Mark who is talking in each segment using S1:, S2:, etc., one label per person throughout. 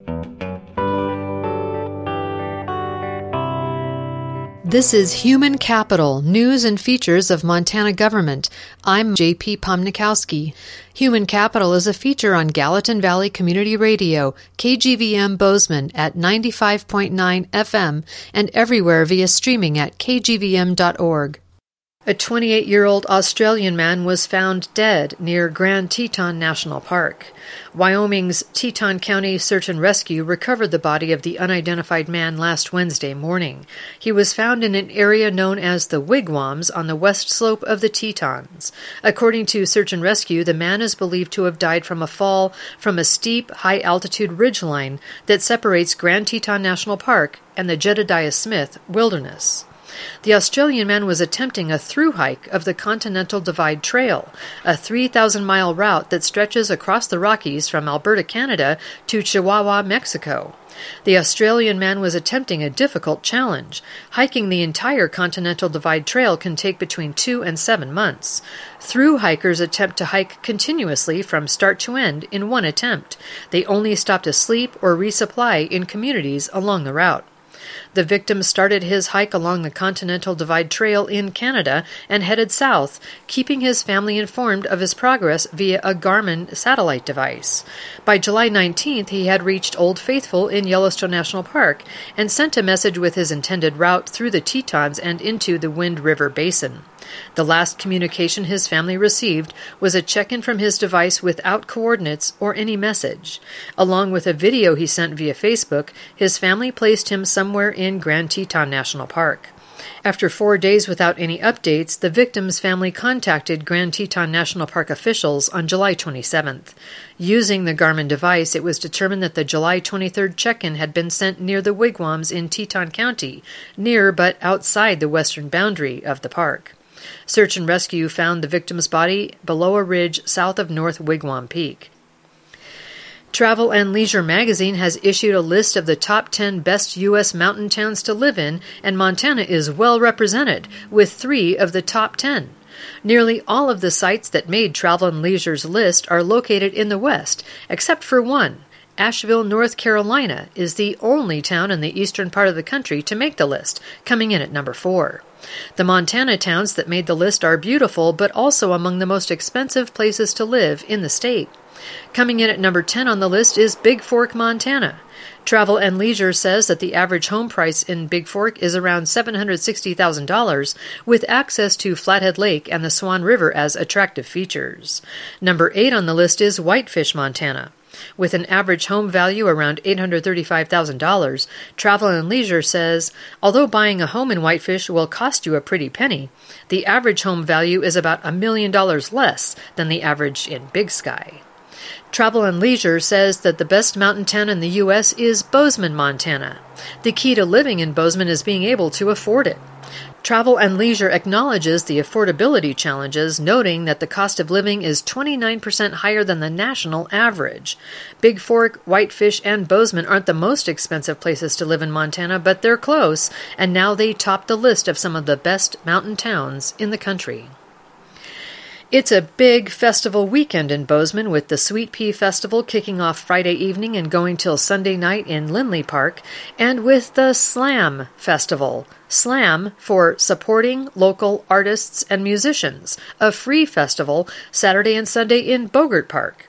S1: This is Human Capital, News and Features of Montana Government. I'm J.P. Pomnikowski. Human Capital is a feature on Gallatin Valley Community Radio, KGVM Bozeman at 95.9 FM and everywhere via streaming at kgvm.org. A 28-year-old Australian man was found dead near Grand Teton National Park. Wyoming's Teton County Search and Rescue recovered the body of the unidentified man last Wednesday morning. He was found in an area known as the Wigwams on the west slope of the Tetons. According to Search and Rescue, the man is believed to have died from a fall from a steep, high-altitude ridgeline that separates Grand Teton National Park and the Jedediah Smith Wilderness. The Australian man was attempting a through hike of the Continental Divide Trail, a 3,000-mile route that stretches across the Rockies from Alberta, Canada, to Chihuahua, Mexico. The Australian man was attempting a difficult challenge. Hiking the entire Continental Divide Trail can take between 2 and 7 months. Through hikers attempt to hike continuously from start to end in one attempt. They only stop to sleep or resupply in communities along the route. The victim started his hike along the Continental Divide Trail in Canada and headed south, keeping his family informed of his progress via a Garmin satellite device. By July 19th, he had reached Old Faithful in Yellowstone National Park and sent a message with his intended route through the Tetons and into the Wind River Basin. The last communication his family received was a check-in from his device without coordinates or any message. Along with a video he sent via Facebook, his family placed him somewhere in Grand Teton National Park. After 4 days without any updates, the victim's family contacted Grand Teton National Park officials on July 27th. Using the Garmin device, it was determined that the July 23rd check-in had been sent near the Wigwams in Teton County, near but outside the western boundary of the park. Search and Rescue found the victim's body below a ridge south of North Wigwam Peak. Travel and Leisure magazine has issued a list of the top 10 best U.S. mountain towns to live in, and Montana is well represented, with 3 of the top 10. Nearly all of the sites that made Travel and Leisure's list are located in the West, except for one. Asheville, North Carolina, is the only town in the eastern part of the country to make the list, coming in at number 4. The Montana towns that made the list are beautiful, but also among the most expensive places to live in the state. Coming in at number 10 on the list is Big Fork, Montana. Travel and Leisure says that the average home price in Big Fork is around $760,000, with access to Flathead Lake and the Swan River as attractive features. Number 8 on the list is Whitefish, Montana. With an average home value around $835,000, Travel and Leisure says, although buying a home in Whitefish will cost you a pretty penny, the average home value is about $1 million less than the average in Big Sky. Travel and Leisure says that the best mountain town in the U.S. is Bozeman, Montana. The key to living in Bozeman is being able to afford it. Travel and Leisure acknowledges the affordability challenges, noting that the cost of living is 29% higher than the national average. Big Fork, Whitefish, and Bozeman aren't the most expensive places to live in Montana, but they're close, and now they top the list of some of the best mountain towns in the country. It's a big festival weekend in Bozeman, with the Sweet Pea Festival kicking off Friday evening and going till Sunday night in Lindley Park, and with the SLAM Festival. SLAM for Supporting Local Artists and Musicians, a free festival Saturday and Sunday in Bogart Park.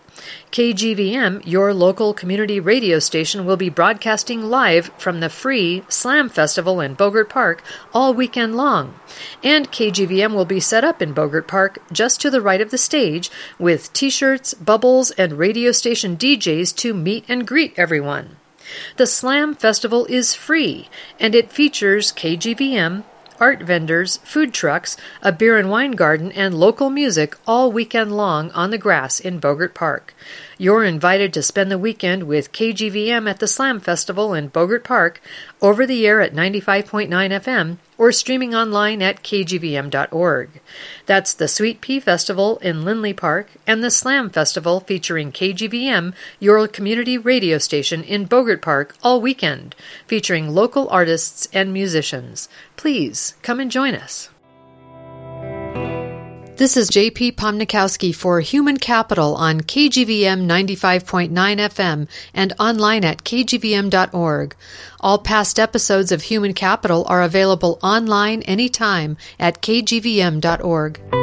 S1: KGVM, your local community radio station, will be broadcasting live from the free SLAM Festival in Bogart Park all weekend long. And KGVM will be set up in Bogart Park just to the right of the stage with T-shirts, bubbles, and radio station DJs to meet and greet everyone. The SLAM Festival is free, and it features KGVM, art vendors, food trucks, a beer and wine garden, and local music all weekend long on the grass in Bogart Park. You're invited to spend the weekend with KGVM at the SLAM Festival in Bogart Park, over the air at 95.9 FM, or streaming online at kgvm.org. That's the Sweet Pea Festival in Lindley Park and the SLAM Festival featuring KGVM, your community radio station in Bogart Park all weekend, featuring local artists and musicians. Please come and join us. This is J.P. Pomnikowski for Human Capital on KGVM 95.9 FM and online at kgvm.org. All past episodes of Human Capital are available online anytime at kgvm.org.